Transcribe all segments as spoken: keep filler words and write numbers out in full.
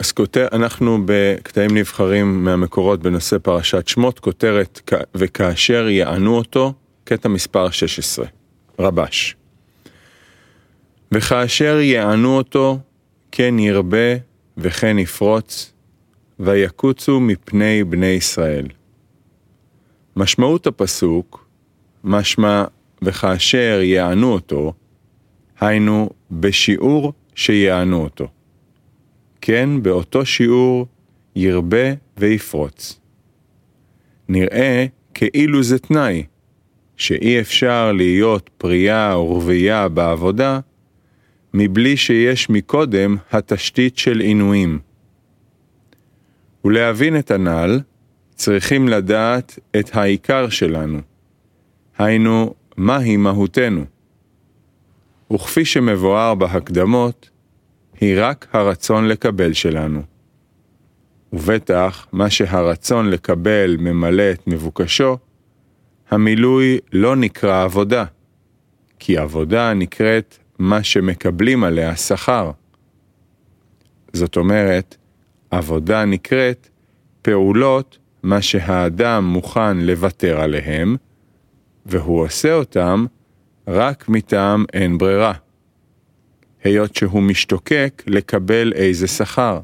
אז כותר, אנחנו בקטעים נבחרים מהמקורות בנושא פרשת שמות, כותרת וכאשר יענו אותו, קטע מספר שש עשרה, רבש. וכאשר יענו אותו, כן ירבה וכן יפרוץ, ויקוצו מפני בני ישראל. משמעות הפסוק, משמע וכאשר יענו אותו, היינו בשיעור שיענו אותו. כן, באותו שיעור ירבה ויפרוץ. נראה כאילו זה תנאי, שאי אפשר להיות פרייה ורבייה בעבודה, מבלי שיש מקודם התשתית של עינויים. ולהבין את הנ"ל, צריכים לדעת את העיקר שלנו, היינו מהי מהותנו. וכפי שמבואר בהקדמות, היא רק הרצון לקבל שלנו. ובטח מה שהרצון לקבל ממלא את מבוקשו, המילוי לא נקרא עבודה, כי עבודה נקראת מה שמקבלים עליה שכר. זאת אומרת, עבודה נקראת פעולות מה שהאדם מוכן לוותר עליהם, והוא עושה אותם רק מטעם אין ברירה, היות שהוא משתוקק לקבל איזה שכר.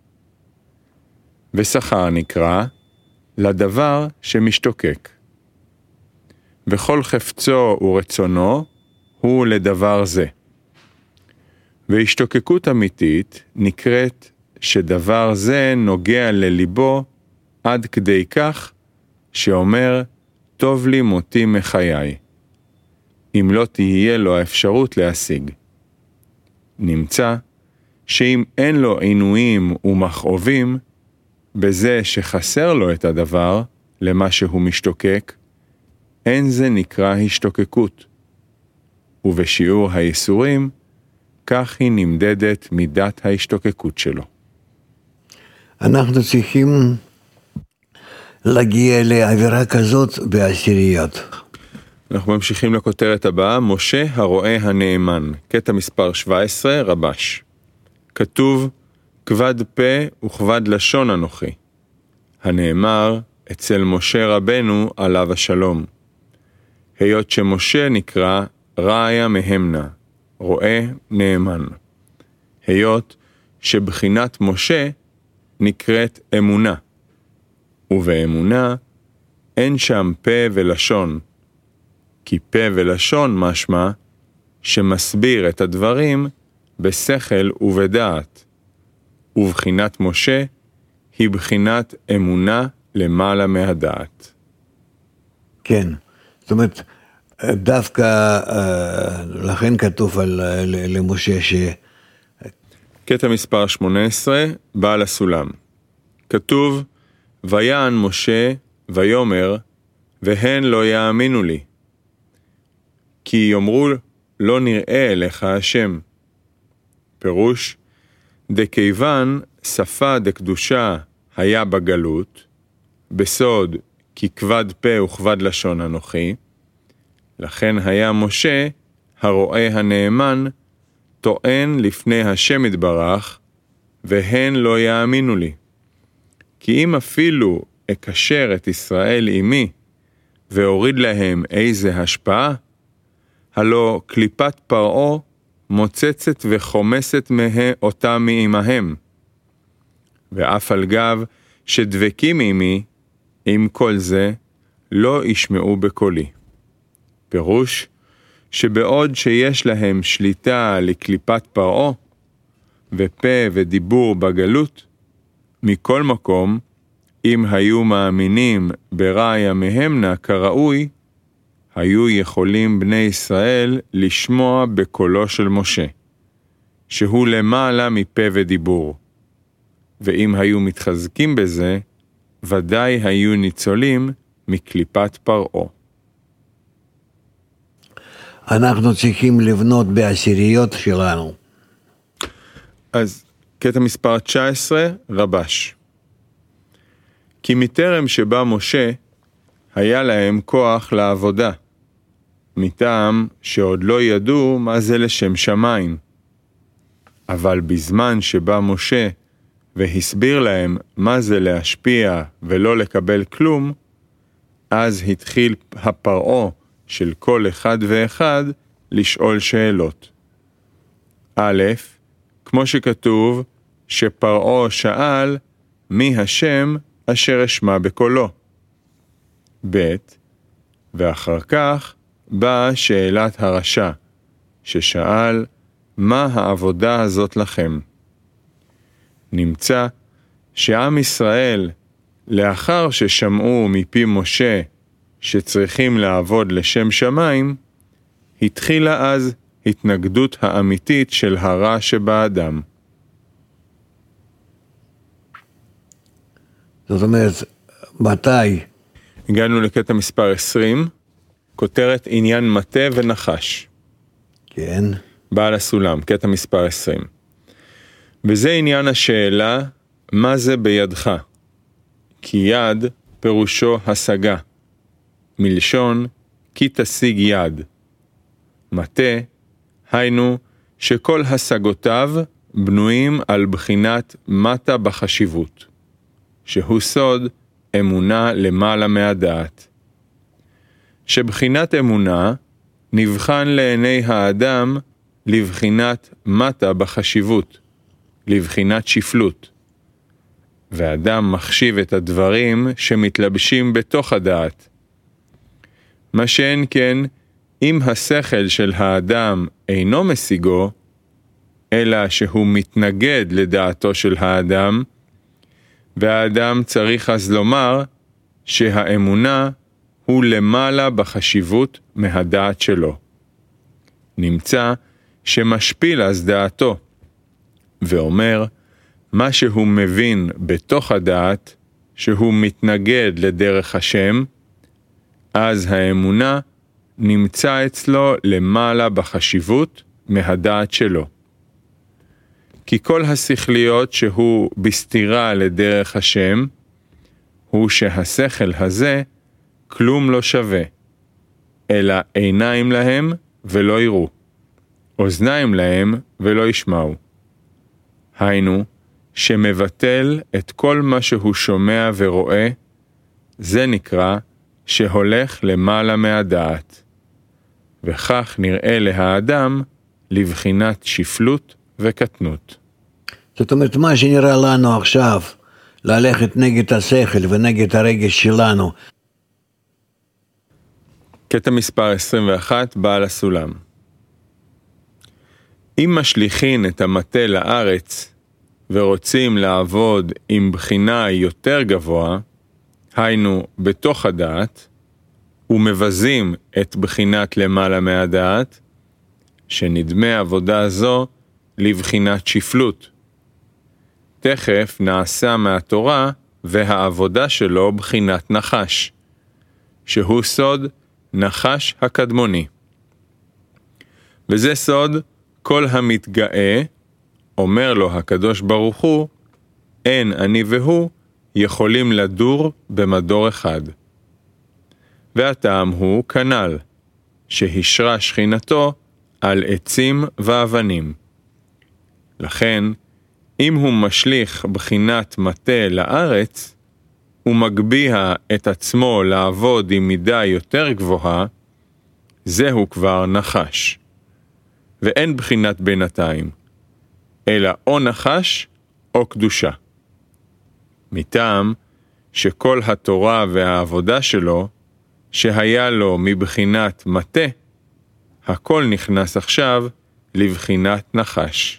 ושכר נקרא לדבר שמשתוקק. וכל חפצו ורצונו הוא לדבר זה. והשתוקקות אמיתית נקראת שדבר זה נוגע לליבו עד כדי כך שאומר, טוב לי מותי מחיי, אם לא תהיה לו האפשרות להשיג. נמצא שאם אין לו עינויים ומכאובים, בזה שחסר לו את הדבר למה שהוא משתוקק, אין זה נקרא השתוקקות. ובשיעור הייסורים, כך היא נמדדת מידת ההשתוקקות שלו. אנחנו צריכים להגיע לעבירה כזאת בעשיריות. אנחנו ממשיכים לכותרת הבאה, משה הרועה הנאמן, קטע מספר שבע עשרה, רבש. כתוב, כבד פה וכבד לשון אנוכי. הנאמר אצל משה רבנו עליו השלום. היות שמשה נקרא ראיה מהמנה, רועה נאמן. היות שבחינת משה נקראת אמונה. ובאמונה אין שם פה ולשון, כי פה ולשון משמע שמסביר את הדברים בשכל ובדעת. ובחינת משה היא בחינת אמונה למעלה מהדעת. כן, זאת אומרת, דווקא לכן כתוב על, למשה ש... קטע מספר שמונה עשרה, בעל הסולם. כתוב, ויען משה ויאמר, והן לא יאמינו לי. כי יאמרו, לא נראה אליך השם. פירוש, דכיוון שפה דקדושה היה בגלות, בסוד כי כבד פה וכבד לשון אנוכי, לכן היה משה, הרועה הנאמן, טוען לפני השם יתברך, והן לא יאמינו לי. כי אם אפילו אקשר את ישראל עמי, והוריד להם איזה השפעה, הלא קליפת פרעה מוצצת וחומסת מה אותה מעמהם. ואף על גב שדבקים עמי, עם כל זה, לא ישמעו בקולי. פירוש, שבעוד שיש להם שליטה לקליפת פרעה, ופה ודיבור בגלות, מכל מקום, אם היו מאמינים בראיה מהמנה כראוי, היו יכולים בני ישראל לשמוע בקולו של משה, שהוא למעלה מפה ודיבור. ואם היו מתחזקים בזה, ודאי היו ניצולים מקליפת פרעה. אנחנו צריכים לבנות בעשיריות שלנו. אז קטע מספר תשע עשרה, רבש. כי מטרם שבא משה, היה להם כוח לעבודה, מטעם שעוד לא ידעו מה זה לשם שמיים. אבל בזמן שבא משה והסביר להם מה זה להשפיע ולא לקבל כלום, אז התחיל הפרעה של כל אחד ואחד לשאול שאלות. א', כמו שכתוב, שפרעה שאל מי השם אשר אשמע בקולו. ב', ואחר כך באה שאלת הרשע, ששאל מה העבודה הזאת לכם. נמצא שעם ישראל, לאחר ששמעו מפי משה שצריכים לעבוד לשם שמיים, התחילה אז התנגדות האמיתית של הרע שבאדם. זאת אומרת, מתי? הגענו לקטע מספר עשרים, כותרת עניין מטה ונחש. כן. בעל הסולם, קטע מספר עשרים. וזה עניין השאלה, מה זה בידך? כי יד פירושו השגה. מלשון, כי תשיג יד. מטה, היינו שכל השגותיו בנויים על בחינת מטה בחשיבות, שהוא סוד אמונה למעלה מהדעת. שבחינת אמונה נבחן לעיני האדם לבחינת מטה בחשיבות, לבחינת שפלות. ואדם מחשיב את הדברים שמתלבשים בתוך הדעת. מה שאין כן, אם השכל של האדם אינו משיגו, אלא שהוא מתנגד לדעתו של האדם, והאדם צריך אז לומר שהאמונה הוא למעלה בחשיבות מהדעת שלו. נמצא שמשפיל אז דעתו, ואומר מה שהוא מבין בתוך הדעת, שהוא מתנגד לדרך השם, אז האמונה נמצא אצלו למעלה בחשיבות מהדעת שלו. כי כל השכליות שהוא בסתירה לדרך השם, הוא שהשכל הזה כלום לא שווה, אלא עיניים להם ולא יראו, אוזניים להם ולא ישמעו. היינו, שמבטל את כל מה שהוא שומע ורואה, זה נקרא שהולך למעלה מהדעת. וכך נראה להאדם לבחינת שפלות וקטנות. זאת אומרת, מה שנראה לנו עכשיו, ללכת נגד השכל ונגד הרגש שלנו. קטע מספר עשרים ואחת, בעל הסולם. אם משליחין את המטה לארץ, ורוצים לעבוד עם בחינה יותר גבוה, היינו בתוך הדעת, ומבזים את בחינת למעלה מהדעת, שנדמה עבודה זו לבחינת שפלות. תכף נעשה מהתורה והעבודה שלו בחינת נחש, שהוא סוד נחש הקדמוני. וזה סוד כל המתגאה, אומר לו הקדוש ברוך הוא, אין אני והוא יכולים לדור במדור אחד. והטעם הוא כנל, שהשרה שכינתו על עצים ואבנים. לכן, אם הוא משליך בחינת מטה לארץ, הוא מגביה את עצמו לעבוד עם מידה יותר גבוהה, זהו כבר נחש. ואין בחינת בינתיים, אלא או נחש או קדושה. מטעם שכל התורה והעבודה שלו, שהיה לו מבחינת מטה, הכל נכנס עכשיו לבחינת נחש.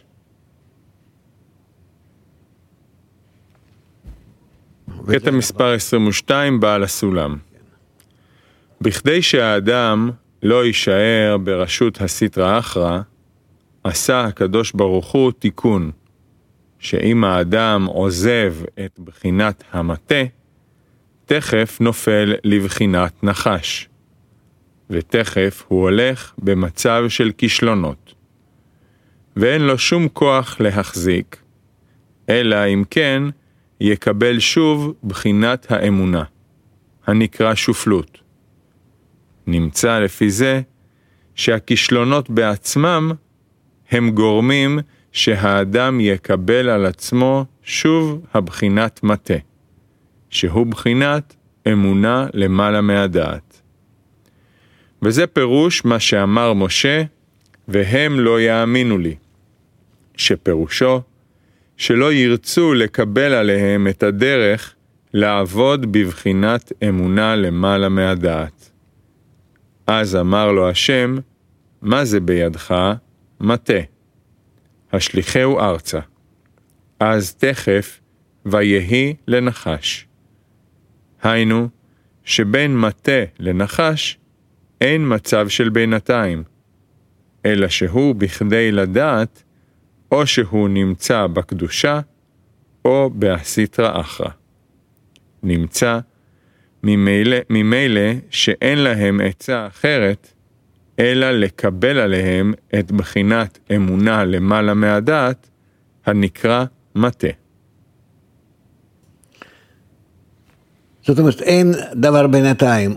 קטע מספר עשרים ושתיים, בעל הסולם. בכדי שהאדם לא יישאר ברשות הסטרא אחרא, עשה הקדוש ברוך הוא תיקון, שאם האדם עוזב את בחינת המטה, תכף נופל לבחינת נחש, ותכף הוא הולך במצב של כישלונות, ואין לו שום כוח להחזיק, אלא אם כן יקבל שוב בחינת האמונה, הנקרא שופלות. נמצא לפי זה שהכישלונות בעצמם הם גורמים שהאדם יקבל על עצמו שוב הבחינת מטה, שהוא בחינת אמונה למעלה מהדעת. וזה פירוש מה שאמר משה, והם לא יאמינו לי, שפירושו שלא ירצו לקבל עליהם את הדרך לעבוד בבחינת אמונה למעלה מהדעת. אז אמר לו השם, מה זה בידך? מטה. השליחהו ארצה. אז תכף ויהי לנחש. היינו, שבין מטה לנחש אין מצב של בינתיים, אלא שהוא בכדי לדעת, או שהוא נמצא בקדושה, או בהסיטרא אחרא. נמצא ממילא, ממילא שאין להם עצה אחרת, אלא לקבל עליהם את בחינת אמונה למעלה מהדעת, הנקרא מטה. זאת אומרת, אין דבר בינתיים.